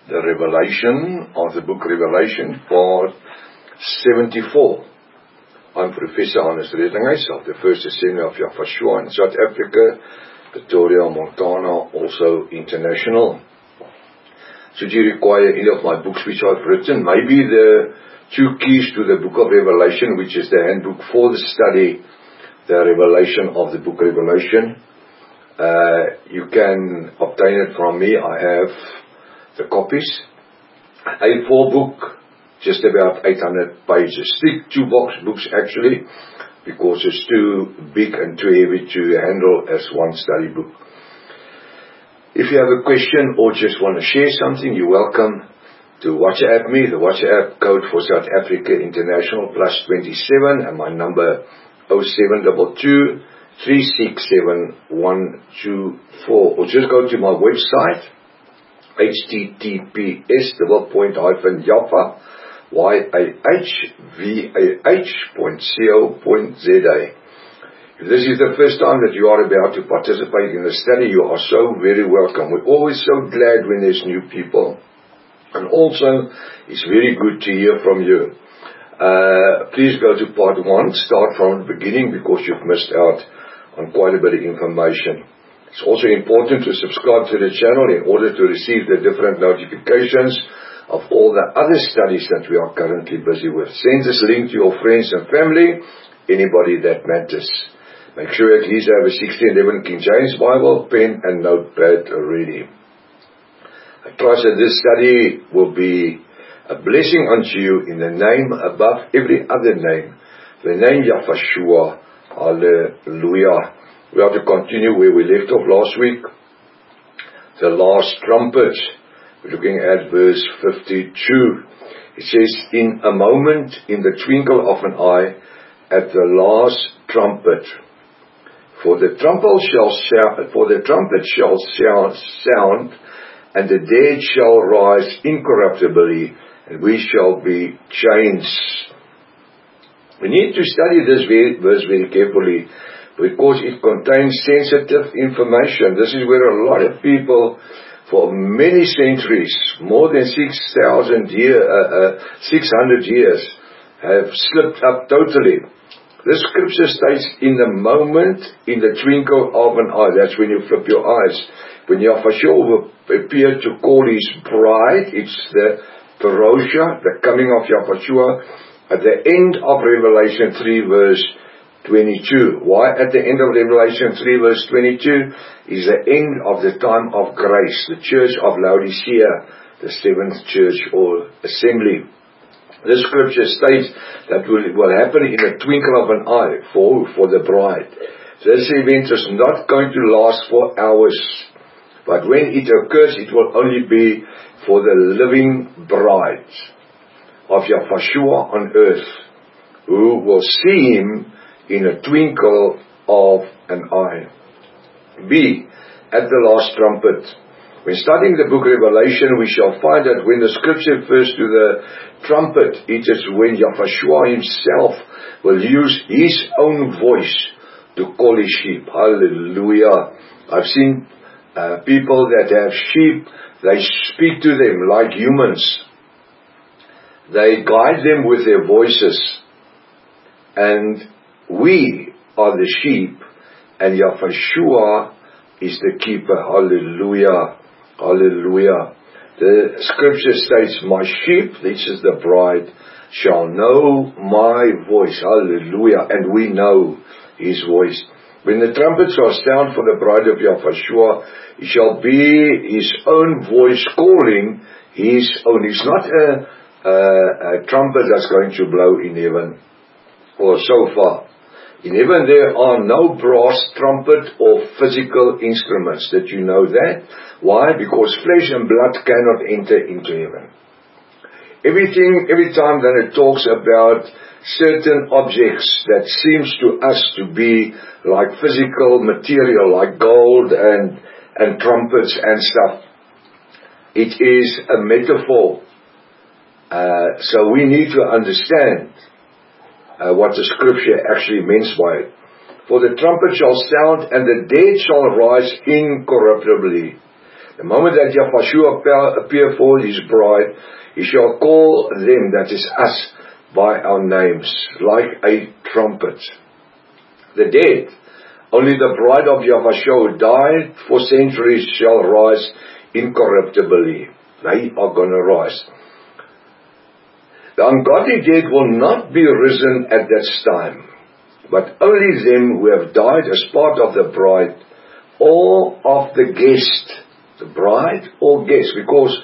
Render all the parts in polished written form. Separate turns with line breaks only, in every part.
the Revelation of the book Revelation, part 74. I'm Professor Hannes Redinghuis of the First Assembly of Yahweh in South Africa, Pretoria, Montana, also international. Should you require any of my books which I've written, maybe the 2 keys to the book of Revelation, which is the handbook for the study, the Revelation of the book Revelation, you can obtain it from me. I have the copies. A4 book, just about 800 pages. Thick 2-box books actually, because it's too big and too heavy to handle as one study book. If you have a question or just want to share something, you're welcome to WhatsApp me. The WhatsApp code for South Africa International +27 and my number 0722 367-124, or just go to my website, https://yahvah.co.za. If this is the first time that you are about to participate in the study, you are so very welcome. We're always so glad when there's new people, and also it's very good to hear from you. Please go to part 1, start from the beginning, because you've missed out on quite a bit of information. It's also important to subscribe to the channel in order to receive the different notifications of all the other studies that we are currently busy with. Send this link to your friends and family, anybody that matters. Make sure at least you have a 1611 King James Bible, pen and notepad ready. I trust that this study will be a blessing unto you in the name above every other name, the name Yahweh. Hallelujah. We have to continue where we left off last week. The last trumpet. We're looking at verse 52. It says, in a moment, in the twinkle of an eye, at the last trumpet. For the trumpet shall sound, and the dead shall rise incorruptibly, and we shall be changed. We need to study this verse very carefully, because it contains sensitive information. This is where a lot of people for many centuries, more than 600 years, have slipped up totally. The scripture states, in the moment, in the twinkle of an eye. That's when you flip your eyes. When Yahweh will appear to call his bride, it's the parousia, the coming of Yahweh, at the end of Revelation 3 verse 22. Why at the end of Revelation 3 verse 22? Is the end of the time of grace, the church of Laodicea, the 7th church or assembly. The scripture states that will happen in a twinkle of an eye for the bride. This event is not going to last for hours, but when it occurs, it will only be for the living bride of Yahweh on earth, who will see him in a twinkle of an eye. B. At the last trumpet. When studying the book Revelation, we shall find that when the scripture refers to the trumpet, it is when Yahweh himself will use his own voice to call his sheep. Hallelujah. I've seen people that have sheep, they speak to them like humans. They guide them with their voices. And we are the sheep, and Yahweh is the keeper. Hallelujah. Hallelujah. The scripture states, my sheep, this is the bride, shall know my voice. Hallelujah. And we know his voice. When the trumpet shall sound for the bride of Yahweh, it shall be his own voice calling his own. It's not a trumpet that's going to blow in heaven or so far. In heaven there are no brass trumpet or physical instruments. Did you know that? Why? Because flesh and blood cannot enter into heaven. Every time that it talks about certain objects that seems to us to be like physical material, like gold and trumpets and stuff, it is a metaphor. So we need to understand what the scripture actually means by it. For the trumpet shall sound, and the dead shall rise incorruptibly. The moment that Yahweh appear for his bride, he shall call them, that is us, by our names, like a trumpet. The dead, only the bride of Yahweh who died for centuries shall rise incorruptibly. They are going to rise. The ungodly dead will not be risen at that time, but only them who have died as part of the bride or of the guest. The bride or guest, because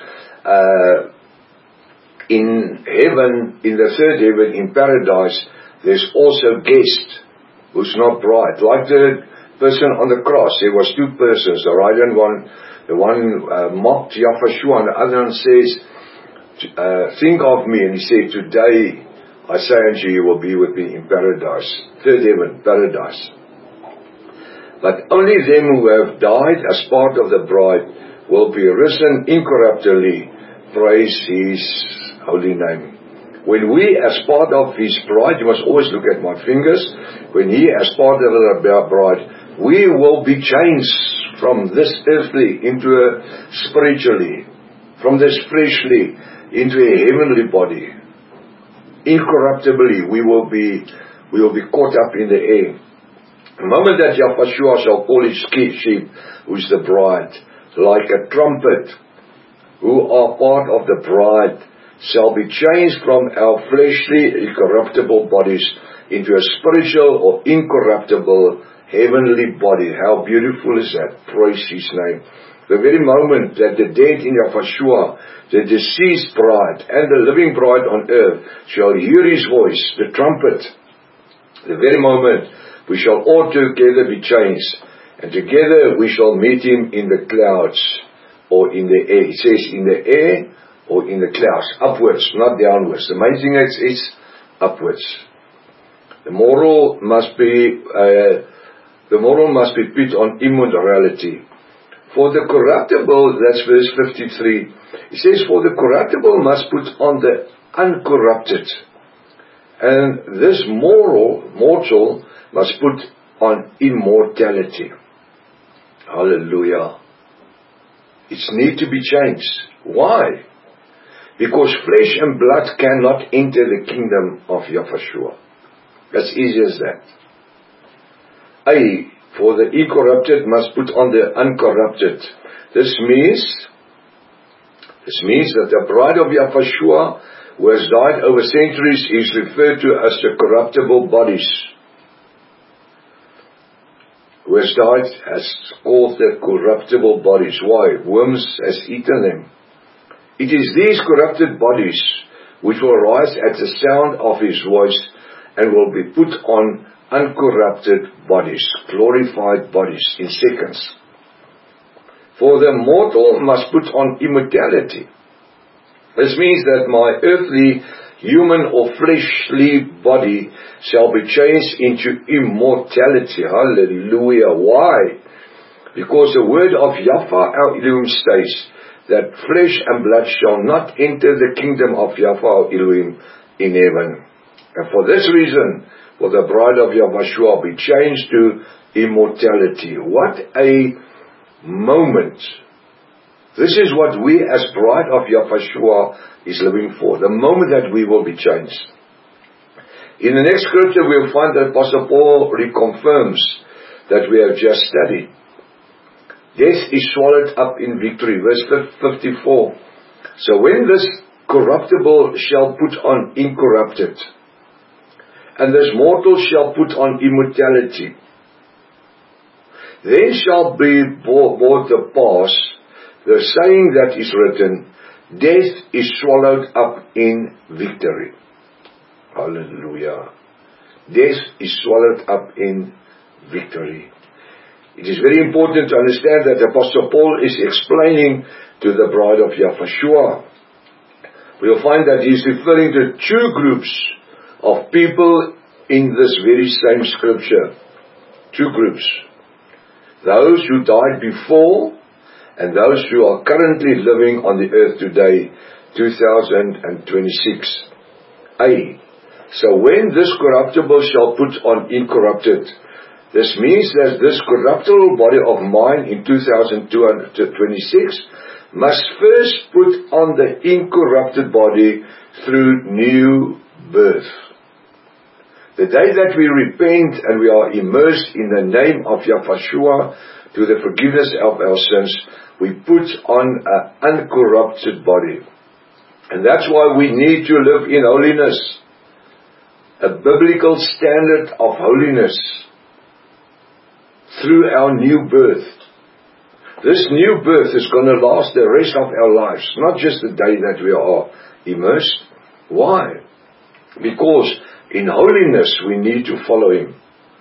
in heaven, in the third heaven, in paradise, there's also guest who's not bride. Like the person on the cross, there was two persons. The right hand one, the one mocked Yahweh, and the other one says, think of me, and he said, today I say unto you, you will be with me in paradise, third heaven, paradise. But only them who have died as part of the bride will be risen incorruptibly. Praise his holy name. When we as part of his bride, you must always look at my fingers, when he as part of the bride, we will be changed from this earthly into a spiritually, from this fleshly into a heavenly body. Incorruptibly, we will be caught up in the air. The moment that Yahweh shall call his sheep, who is the bride, like a trumpet, who are part of the bride, shall be changed from our fleshly, incorruptible bodies into a spiritual or incorruptible heavenly body. How beautiful is that? Praise his name. The very moment that the dead in Yahweh, the deceased bride and the living bride on earth shall hear his voice, the trumpet, the very moment we shall all together be changed, and together we shall meet him in the clouds or in the air. It says in the air or in the clouds, upwards, not downwards. The main thing is upwards. The moral must be put on immorality. For the corruptible, that's verse 53, it says, for the corruptible must put on the uncorrupted, and this mortal must put on immortality. Hallelujah. It needs to be changed. Why? Because flesh and blood cannot enter the kingdom of Yahweh. As easy as that. For the incorrupted must put on the uncorrupted. This means that the bride of Yahweh, who has died over centuries, is referred to as the corruptible bodies. Who has died has called the corruptible bodies. Why? Worms has eaten them. It is these corrupted bodies which will rise at the sound of his voice and will be put on uncorrupted bodies, glorified bodies in seconds. For the mortal must put on immortality. This means that my earthly, human or fleshly body shall be changed into immortality. Hallelujah. Why? Because the word of Yahweh our Elohim states that flesh and blood shall not enter the kingdom of Yahweh our Elohim in heaven. And for this reason, for the bride of Yahweh be changed to immortality. What a moment. This is what we as bride of Yahweh is living for. The moment that we will be changed. In the next scripture we'll find that Apostle Paul reconfirms that we have just studied. Death is swallowed up in victory. Verse 54. So when this corruptible shall put on incorrupted, and this mortal shall put on immortality, then shall be brought to pass the saying that is written, death is swallowed up in victory. Hallelujah. Death is swallowed up in victory. It is very important to understand that Apostle Paul is explaining to the bride of Yahweh. We'll find that he is referring to two groups of people in this very same scripture. Two groups. Those who died before and those who are currently living on the earth today, 2026. So when this corruptible shall put on incorrupted, This means that this corruptible body of mine in 2226 must first put on the incorrupted body through new birth. The day that we repent and we are immersed in the name of Yahshua to the forgiveness of our sins, we put on an uncorrupted body. And that's why we need to live in holiness. A biblical standard of holiness through our new birth. This new birth is going to last the rest of our lives, not just the day that we are immersed. Why? Because in holiness we need to follow Him.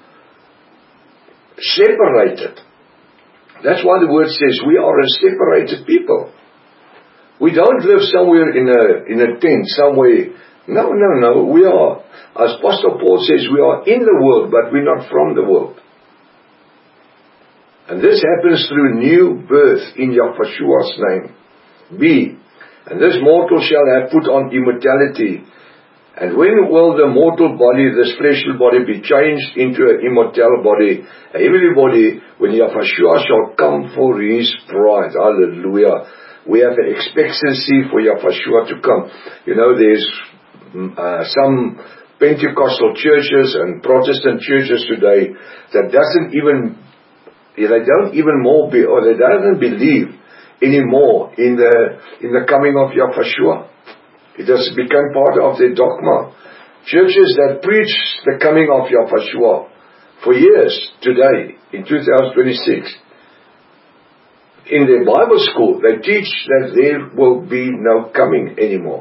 Separated. That's why the word says we are a separated people. We don't live somewhere in a tent, somewhere. No. We are, as Pastor Paul says, we are in the world, but we're not from the world. And this happens through new birth in Yahshua's name. B. And this mortal shall have put on immortality. And when will the mortal body, this fleshly body, be changed into an immortal body, a heavenly body, when Yahshua shall come for His bride? Hallelujah. We have an expectancy for Yahshua to come. You know, there's some Pentecostal churches and Protestant churches today that don't believe anymore in the coming of Yahshua. It has become part of their dogma. Churches that preach the coming of Yahshua for years today, in 2026, in their Bible school, they teach that there will be no coming anymore.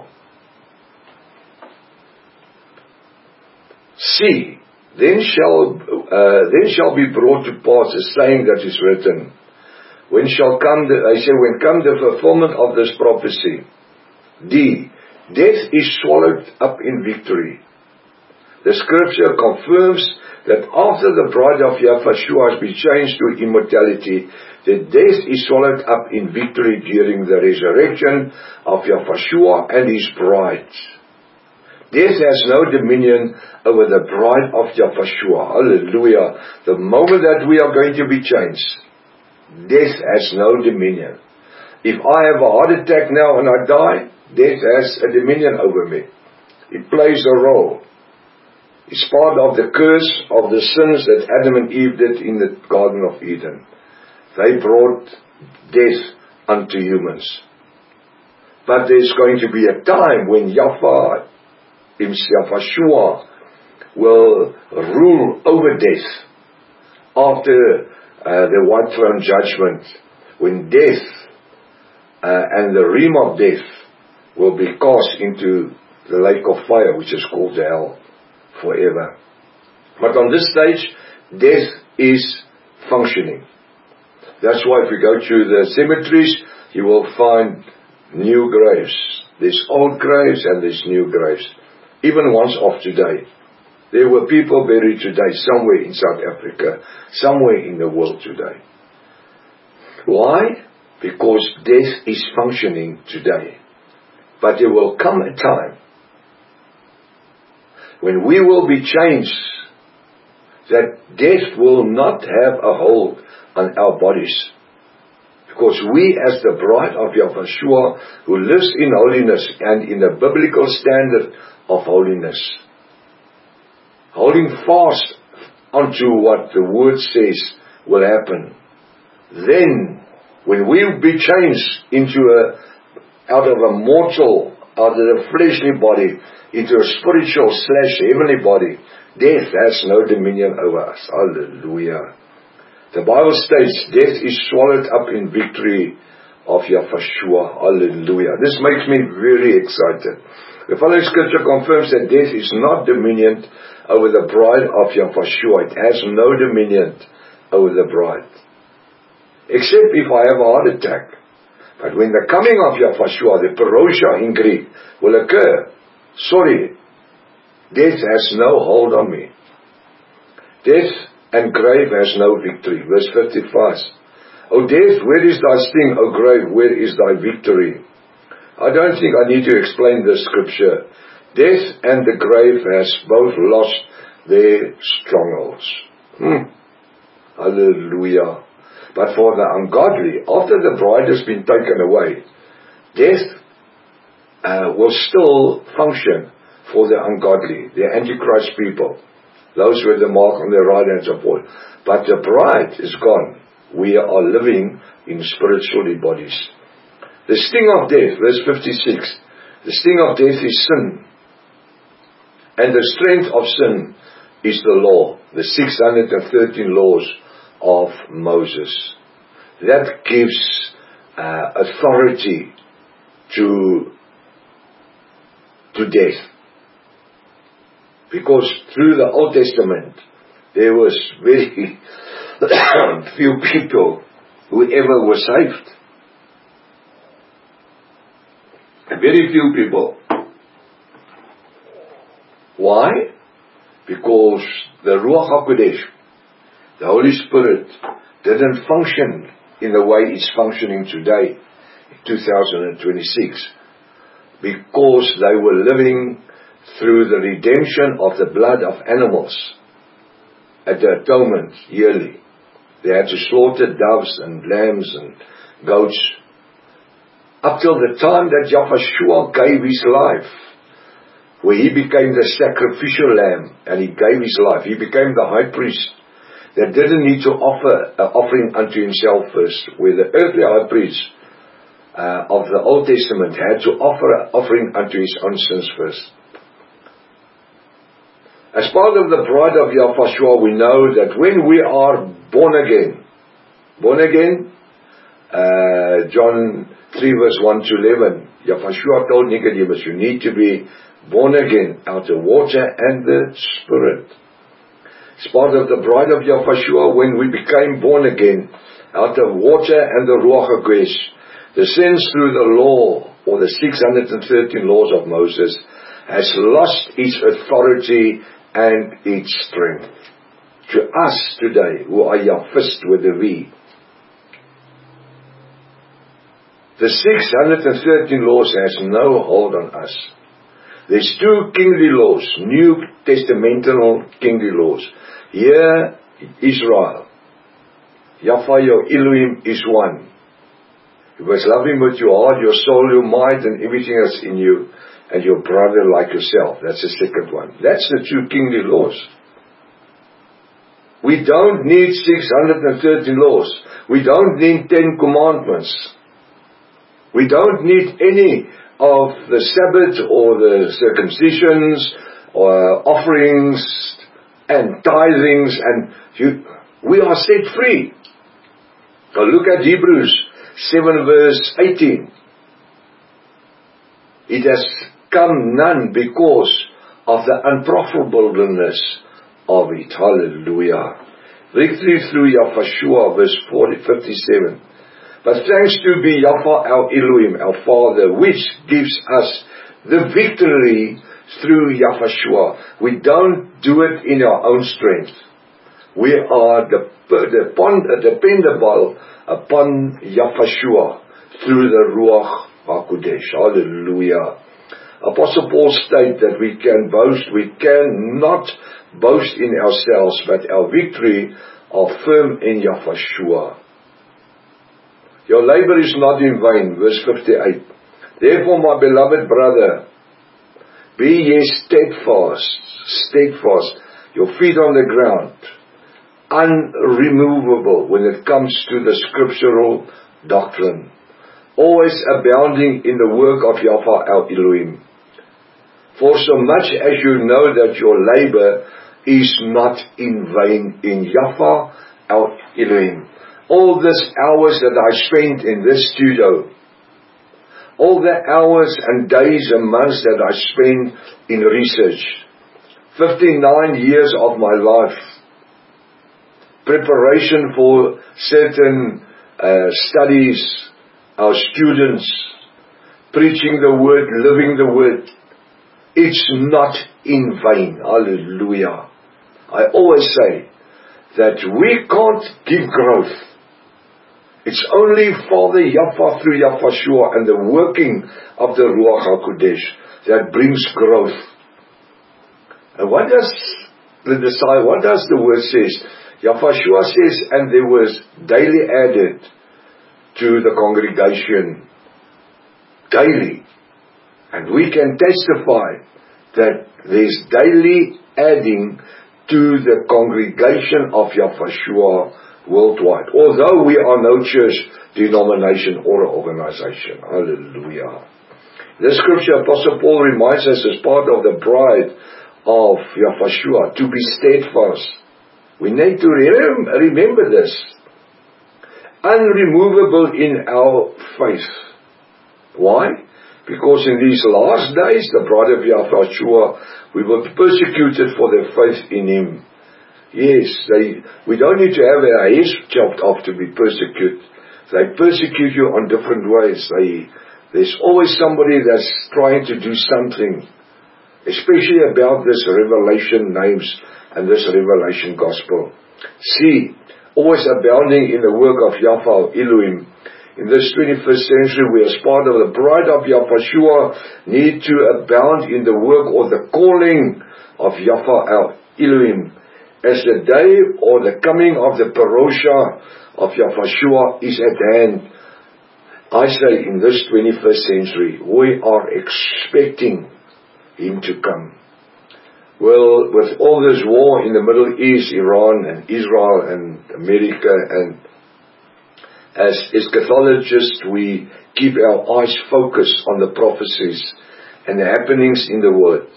C. Then shall be brought to pass a saying that is written. When come the fulfillment of this prophecy. D. Death is swallowed up in victory. The scripture confirms that after the bride of Yahshua has been changed to immortality, that death is swallowed up in victory during the resurrection of Yahshua and His bride. Death has no dominion over the bride of Yahshua. Hallelujah. The moment that we are going to be changed, death has no dominion. If I have a heart attack now and I die, death has a dominion over me. It plays a role. It's part of the curse of the sins that Adam and Eve did in the Garden of Eden. They brought death unto humans. But there's going to be a time when Yahshua will rule over death after the white throne judgment, when death and the realm of death will be cast into the lake of fire, which is called hell, forever. But on this stage, death is functioning. That's why if you go to the cemeteries, you will find new graves. There's old graves and there's new graves. Even ones of today. There were people buried today somewhere in South Africa, somewhere in the world today. Why? Because death is functioning today. But there will come a time when we will be changed, that death will not have a hold on our bodies. Because we, as the bride of Yahshua, who lives in holiness and in the biblical standard of holiness, holding fast onto what the word says will happen, then when we will be changed out of a mortal, out of a fleshly body, into a spiritual / heavenly body, death has no dominion over us. Hallelujah. The Bible states death is swallowed up in victory of Yahshua. Hallelujah. This makes me very excited. The following scripture confirms that death is not dominion over the bride of Yahshua. It has no dominion over the bride. Except if I have a heart attack. But when the coming of Yahshua, the parousia in Greek, will occur, death has no hold on me. Death and grave has no victory. Verse 55. O death, where is thy sting? O grave, where is thy victory? I don't think I need to explain this scripture. Death and the grave has both lost their strongholds. Hallelujah. But for the ungodly, after the bride has been taken away, death will still function for the ungodly, the Antichrist people, those with the mark on their right hand and so forth. But the bride is gone. We are living in spiritually bodies. The sting of death, verse 56, the sting of death is sin. And the strength of sin is the law, the 613 laws of Moses. That gives authority to death. Because through the Old Testament, there was very few people who ever were saved. Very few people. Why? Because the Ruach HaKodesh, the Holy Spirit, didn't function in the way it's functioning today, in 2026. Because they were living through the redemption of the blood of animals at the atonement yearly. They had to slaughter doves and lambs and goats up till the time that Yahushua gave his life, where he became the sacrificial lamb and he gave his life. He became the high priest that didn't need to offer an offering unto himself first, where the earthly high priest of the Old Testament had to offer an offering unto his own sins first. As part of the bride of Yahushua, we know that when we are born again, John 3 verse 1 to 11, Yahushua told Nicodemus, you need to be born again out of water and the Spirit. As part of the bride of Yahushua, when we became born again out of water and the Ruach HaKodesh, the sins through the law, or the 613 laws of Moses, has lost its authority and its strength. To us today, who are Yahfist with a V, the 613 laws has no hold on us. There's two kingly laws, New Testamental kingly laws. Here, Israel, Yahweh your Elohim is one. You must love him with your heart, your soul, your mind, and everything that's in you, and your brother like yourself. That's the second one. That's the two kingly laws. We don't need 613 laws. We don't need 10 commandments. We don't need any of the Sabbath or the circumcisions or offerings and tithings, and we are set free. So look at Hebrews 7 verse 18. It has come none because of the unprofitableness of it. Hallelujah. Victory through Yahushua, verse 57. But thanks to be Yahweh our Elohim, our Father, which gives us the victory through Yahushua. We don't do it in our own strength. We are dependable upon Yahushua through the Ruach HaKodesh. Hallelujah. Apostle Paul states that we can boast, we cannot boast in ourselves, but our victory are firm in Yahushua. Your labor is not in vain, verse 58. Therefore, my beloved brother, be ye steadfast, your feet on the ground, unremovable when it comes to the scriptural doctrine, always abounding in the work of Yahweh our Elohim. For so much as you know that your labor is not in vain in Yahweh our Elohim. All these hours that I spent in this studio, all the hours and days and months that I spent in research, 59 years of my life, preparation for certain studies, our students, preaching the word, living the word, it's not in vain. Hallelujah. I always say that we can't give growth. It's only Father Yahweh through Yahushua and the working of the Ruach HaKodesh that brings growth. And what does the word says? Yahushua says, and there was daily added to the congregation. Daily. And we can testify that there's daily adding to the congregation of Yahushua worldwide. Although we are no church denomination or organization. Hallelujah. The scripture, Apostle Paul reminds us as part of the bride of Yahushua to be steadfast. We need to remember this. Unremovable in our faith. Why? Because in these last days, the bride of Yahushua, we will be persecuted for their faith in Him. Yes, we don't need to have our heads chopped off to be persecuted. They persecute you on different ways. There's always somebody that's trying to do something, especially about this revelation names and this revelation gospel. See, always abounding in the work of Yahweh Elohim. In this 21st century, we as part of the bride of Yahushua need to abound in the work or the calling of Yahweh Elohim, as the day or the coming of the Parosha of Yahushua is at hand. I say in this 21st century, we are expecting Him to come. Well, with all this war in the Middle East, Iran and Israel and America, and as eschatologists, we keep our eyes focused on the prophecies and the happenings in the world.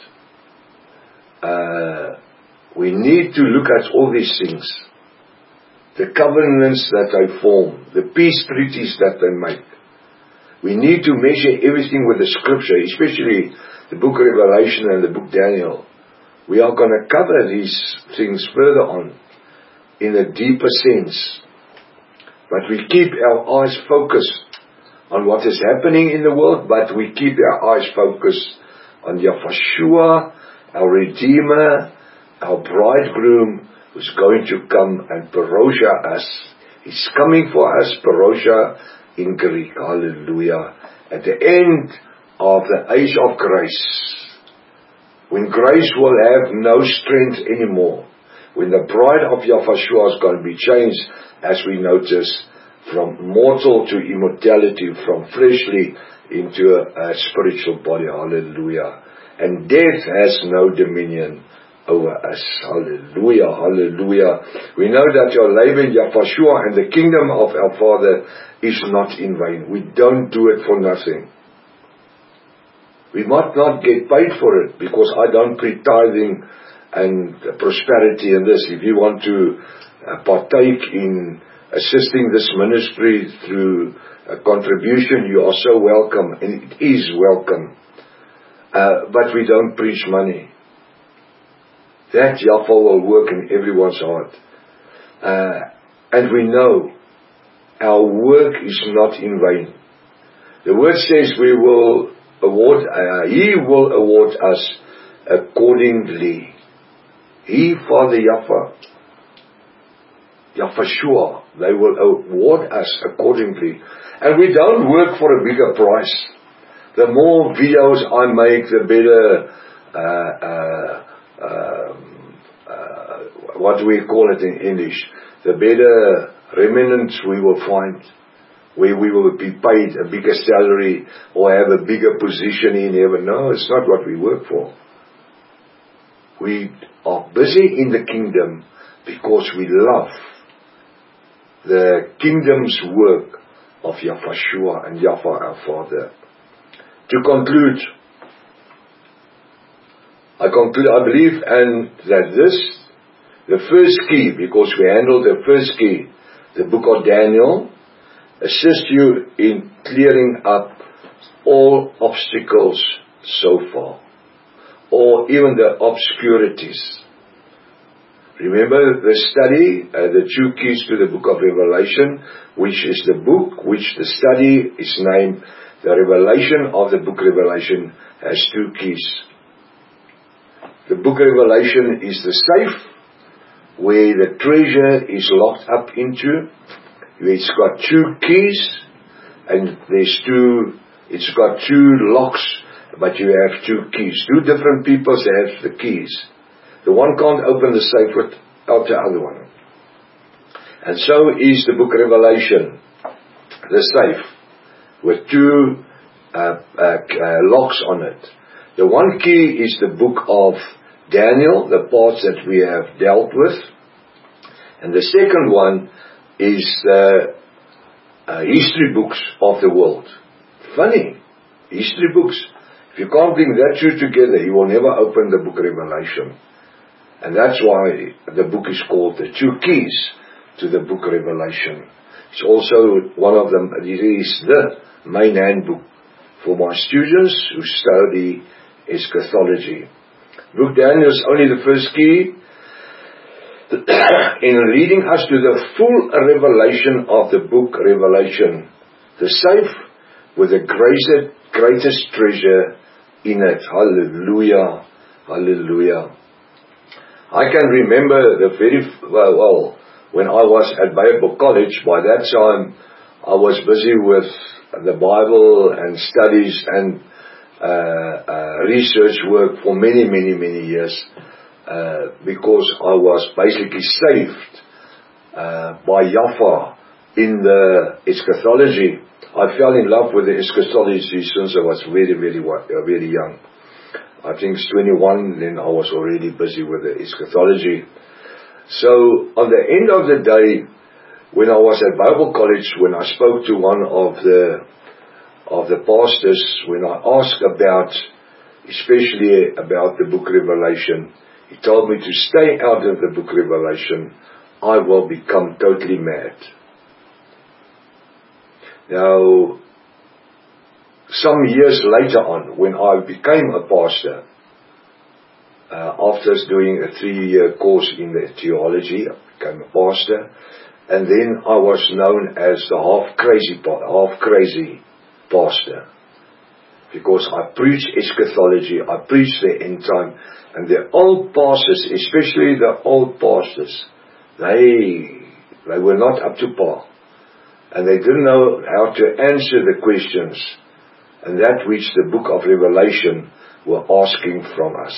We need to look at all these things. The covenants that they form, the peace treaties that they make. We need to measure everything with the scripture, especially the book of Revelation and the book Daniel. We are going to cover these things further on in a deeper sense. But we keep our eyes focused on what is happening in the world, but we keep our eyes focused on Yahushua, our Redeemer, our bridegroom, who's going to come and Parosha us. He's coming for us, Parosha in Greek. Hallelujah. At the end of the age of grace, when grace will have no strength anymore, when the bride of Yahushua is going to be changed, as we notice, from mortal to immortality, from fleshly into a spiritual body. Hallelujah. And death has no dominion over us. Hallelujah, hallelujah. We know that your labor in Yahushua and the kingdom of our Father is not in vain. We don't do it for nothing. We might not get paid for it, because I don't preach tithing and prosperity and this. If you want to partake in assisting this ministry through a contribution, you are so welcome, and it is welcome. But we don't preach money. That Yahweh will work in everyone's heart. And we know our work is not in vain. The word says we will award, He will award us accordingly. He, Father Yahweh, Yahushua, they will award us accordingly. And we don't work for a bigger price. The more videos I make, the better, what do we call it in English? The better remnants we will find, where we will be paid a bigger salary or have a bigger position in heaven. No, it's not what we work for. We are busy in the kingdom because we love the kingdom's work of Yahushua and Yahweh our Father. To conclude, I believe and that the first key, because we handled the first key, the book of Daniel, assist you in clearing up all obstacles so far, or even the obscurities. Remember the study, the two keys to the book of Revelation, which is the book which the study is named. The revelation of the book Revelation has two keys. The book Revelation is the safe where the treasure is locked up into. It's got two keys, and it's got two locks, but you have two keys. Two different people have the keys. The one can't open the safe without the other one. And so is the book Revelation, the safe, with two locks on it. The one key is the book of Daniel, the parts that we have dealt with. And the second one is the history books of the world. Funny, history books. If you can't bring that two together, you will never open the book Revelation. And that's why the book is called The Two Keys to the book Revelation. It's also one of them, it is the main handbook for my students who study eschatology. Book Daniel is only the first key in leading us to the full revelation of the book Revelation, the safe with the greatest treasure in it. Hallelujah, hallelujah. I can remember the well, when I was at Bible College. By that time I was busy with the Bible and studies and research work for many years, because I was basically saved by Jaffa in the eschatology. I fell in love with the eschatology since I was very young. I think it's 21, then I was already busy with the eschatology. So on the end of the day, when I was at Bible College, when I spoke to one of the pastors, when I asked especially about the book Revelation, he told me to stay out of the book Revelation. I will become totally mad. Now, some years later on, when I became a pastor, after doing a 3-year course in the theology, I became a pastor, and then I was known as the half crazy pastor, because I preach eschatology, I preach the end time, and the old pastors, especially the old pastors, they were not up to par, and they didn't know how to answer the questions and that which the book of Revelation were asking from us.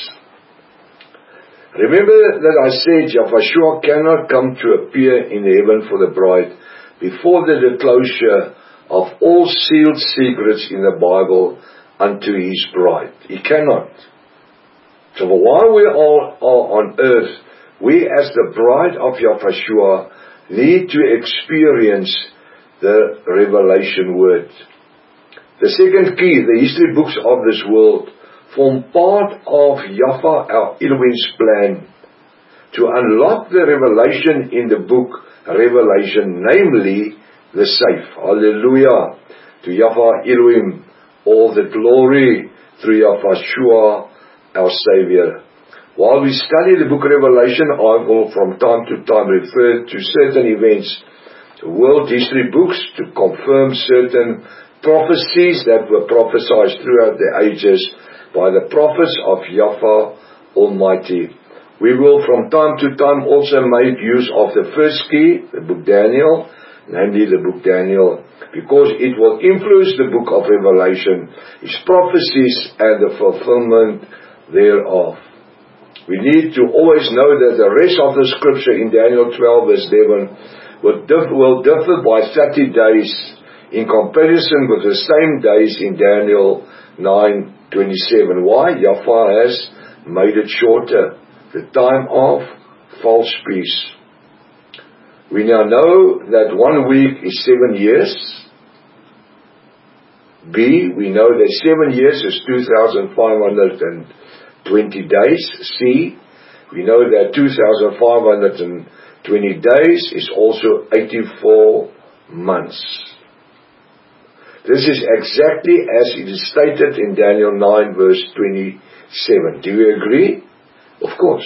Remember that I said Yahshua cannot come to appear in heaven for the bride before the disclosure of all sealed secrets in the Bible unto his bride. He cannot. So while we are on earth, we as the bride of Yahshua need to experience the revelation word. The second key, the history books of this world, form part of Yahweh our Elohim's plan to unlock the revelation in the book Revelation, namely the safe. Hallelujah. To Yahweh Elohim, all the glory through Yahshua our Savior. While we study the book Revelation, I will from time to time refer to certain events, world history books, to confirm certain prophecies that were prophesied throughout the ages by the prophets of Yahweh Almighty. We will from time to time also make use of the first key, the book Daniel, namely the book Daniel, because it will influence the book of Revelation, its prophecies and the fulfillment thereof. We need to always know that the rest of the scripture in Daniel 12 verse 11 will differ by 30 days in comparison with the same days in Daniel 9:27. Why? Yahweh has made it shorter, the time of false peace. We now know that 1 week is 7 years. B, we know that 7 years is 2,520 days. C, we know that 2,520 days is also 84 months. This is exactly as it is stated in Daniel 9 verse 27. Do you agree? Of course.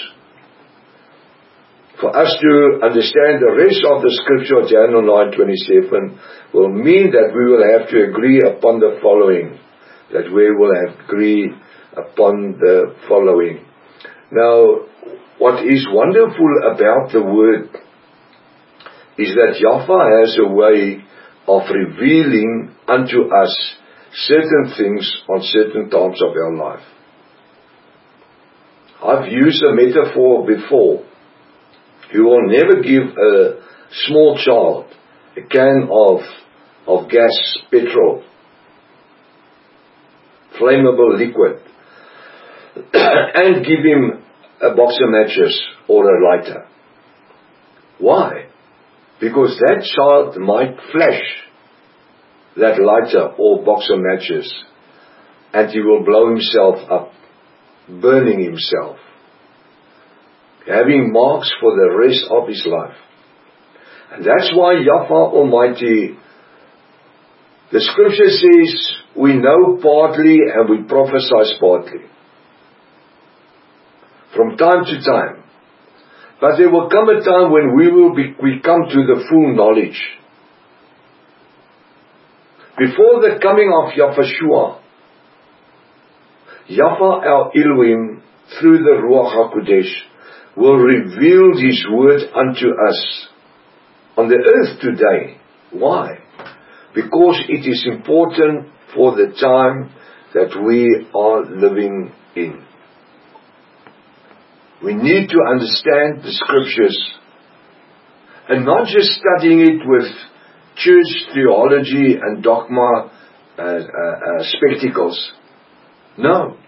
For us to understand the rest of the scripture of Daniel 9:27 will mean that we will have to agree upon the following. That we will agree upon the following. Now, what is wonderful about the word is that Yahweh has a way of revealing unto us certain things on certain times of our life. I've used a metaphor before. You will never give small child a can of gas, petrol, flammable liquid, and give him a box of matches or a lighter. Why? Because that child might flash that lighter or box of matches, and he will blow himself up, burning himself, having marks for the rest of his life. And that's why Yahweh Almighty, the scripture says, we know partly and we prophesy partly, from time to time. But there will come a time when we come to the full knowledge. Before the coming of Yahushua, Yahweh our Elohim, through the Ruach HaKodesh, will reveal His word unto us on the earth today. Why? Because it is important for the time that we are living in. We need to understand the scriptures and not just studying it with church theology and dogma spectacles. No.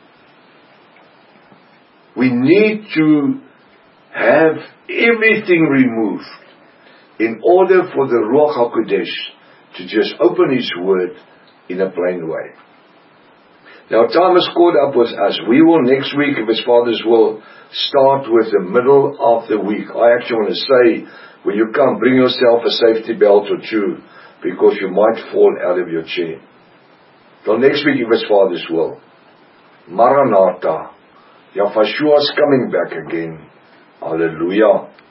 We need to have everything removed in order for the Ruach HaKodesh to just open His word in a plain way. Now time has caught up with us. We will next week, if His Father's will, start with the middle of the week. I actually want to say, when you come, bring yourself a safety belt or two, because you might fall out of your chair. Till next week, if His Father's will. Maranatha. Yahushua is coming back again. Hallelujah.